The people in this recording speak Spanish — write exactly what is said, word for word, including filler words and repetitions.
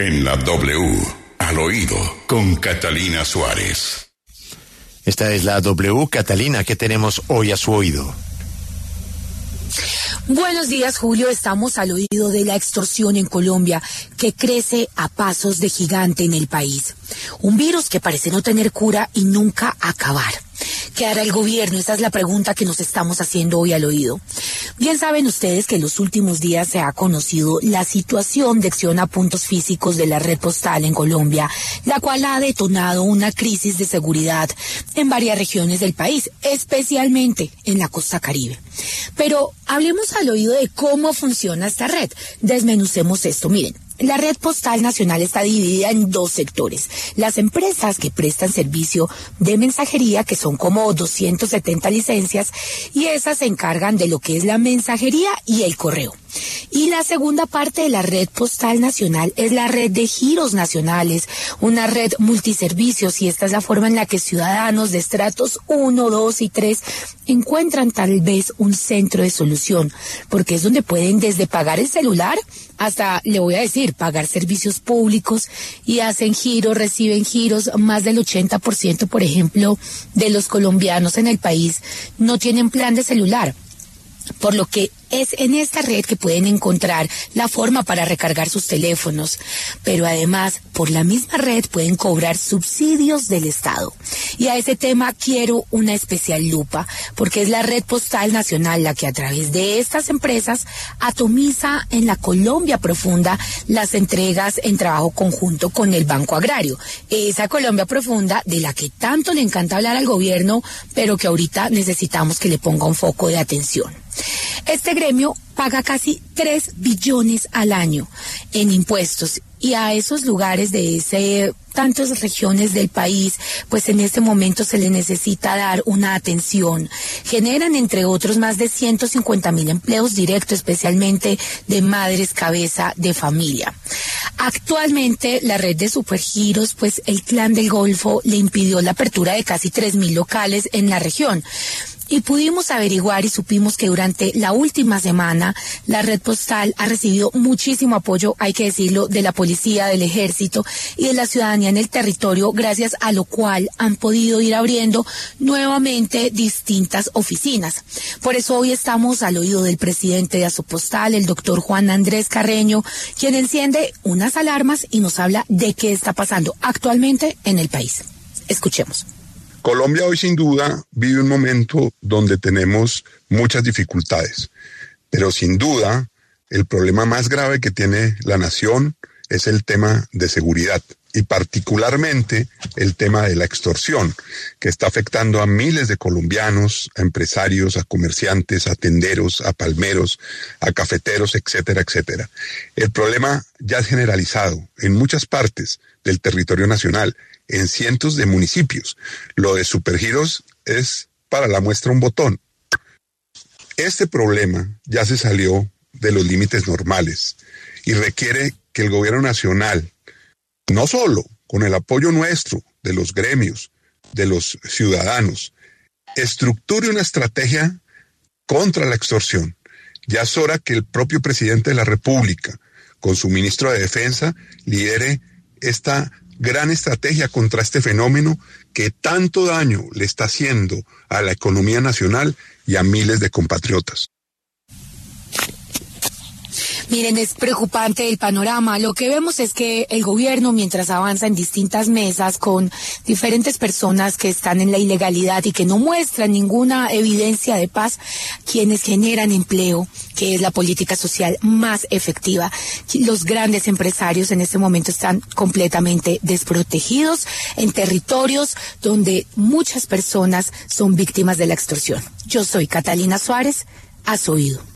En la W, al oído, con Catalina Suárez. Esta es la W. Catalina, ¿qué tenemos hoy a su oído? Buenos días, Julio. Estamos al oído de la extorsión en Colombia, que crece a pasos de gigante en el país. Un virus que parece no tener cura y nunca acabar. ¿Qué hará el gobierno? Esa es la pregunta que nos estamos haciendo hoy al oído. Bien saben ustedes que en los últimos días se ha conocido la situación de acción a puntos físicos de la red postal en Colombia, la cual ha detonado una crisis de seguridad en varias regiones del país, especialmente en la costa Caribe. Pero hablemos al oído de cómo funciona esta red. Desmenucemos esto. Miren. La red postal nacional está dividida en dos sectores. Las empresas que prestan servicio de mensajería, que son como doscientas setenta licencias, y esas se encargan de lo que es la mensajería y el correo. Y la segunda parte de la red postal nacional es la red de giros nacionales, una red multiservicios, y esta es la forma en la que ciudadanos de estratos uno, dos y tres encuentran tal vez un centro de solución, porque es donde pueden desde pagar el celular hasta, le voy a decir, pagar servicios públicos, y hacen giros, reciben giros. Más del ochenta por ciento, por ejemplo, de los colombianos en el país no tienen plan de celular, por lo que es en esta red que pueden encontrar la forma para recargar sus teléfonos, pero además por la misma red pueden cobrar subsidios del Estado. Y a ese tema quiero una especial lupa, porque es la red postal nacional la que a través de estas empresas atomiza en la Colombia profunda las entregas en trabajo conjunto con el Banco Agrario. Esa Colombia profunda de la que tanto le encanta hablar al gobierno, pero que ahorita necesitamos que le ponga un foco de atención. Este gremio paga casi tres billones al año en impuestos, y a esos lugares de ese, tantas regiones del país, pues en este momento se le necesita dar una atención. Generan, entre otros, más de ciento cincuenta mil empleos directos, especialmente de madres cabeza de familia. Actualmente, la red de supergiros, pues el Clan del Golfo le impidió la apertura de casi tres mil locales en la región. Y pudimos averiguar y supimos que durante la última semana la red postal ha recibido muchísimo apoyo, hay que decirlo, de la policía, del ejército y de la ciudadanía en el territorio, gracias a lo cual han podido ir abriendo nuevamente distintas oficinas. Por eso hoy estamos al oído del presidente de Asopostal, el doctor Juan Andrés Carreño, quien enciende unas alarmas y nos habla de qué está pasando actualmente en el país. Escuchemos. Colombia hoy sin duda vive un momento donde tenemos muchas dificultades, pero sin duda el problema más grave que tiene la nación es el tema de seguridad, y particularmente el tema de la extorsión, que está afectando a miles de colombianos, a empresarios, a comerciantes, a tenderos, a palmeros, a cafeteros, etcétera, etcétera. El problema ya es generalizado en muchas partes del territorio nacional, en cientos de municipios. Lo de supergiros es para la muestra un botón. Este problema ya se salió de los límites normales y requiere que el gobierno nacional, no solo con el apoyo nuestro, de los gremios, de los ciudadanos, estructure una estrategia contra la extorsión. Ya es hora que el propio presidente de la República, con su ministro de Defensa, lidere esta gran estrategia contra este fenómeno que tanto daño le está haciendo a la economía nacional y a miles de compatriotas. Miren, es preocupante el panorama. Lo que vemos es que el gobierno, mientras avanza en distintas mesas con diferentes personas que están en la ilegalidad y que no muestran ninguna evidencia de paz, quienes generan empleo, que es la política social más efectiva, los grandes empresarios en este momento están completamente desprotegidos en territorios donde muchas personas son víctimas de la extorsión. Yo soy Catalina Suárez, a su oído.